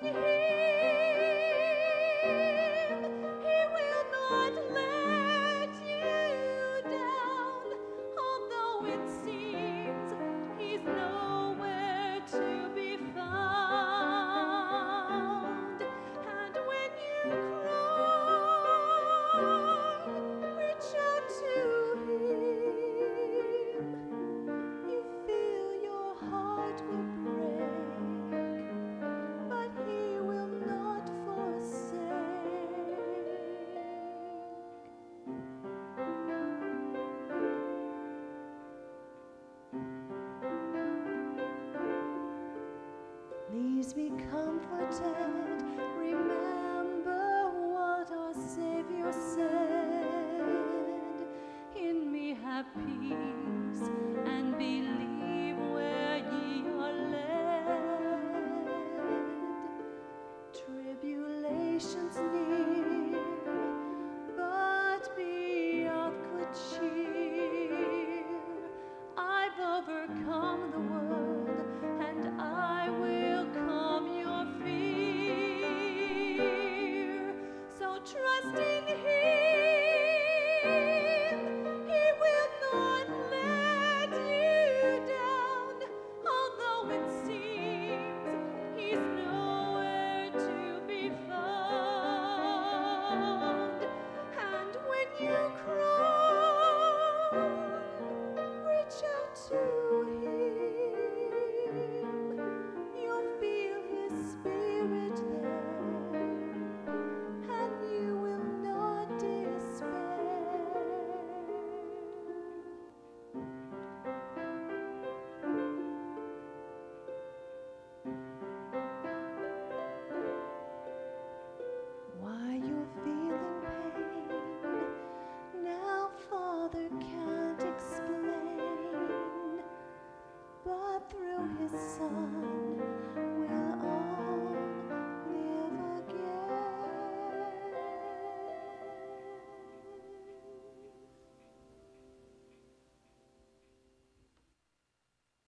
He will not let you down, although it seems he's nowhere to be found. And when you cry, reach out to him. You feel your heart will break, but he will not forsake. Please be comforted. Remember what our Savior said. In me have peace and believe.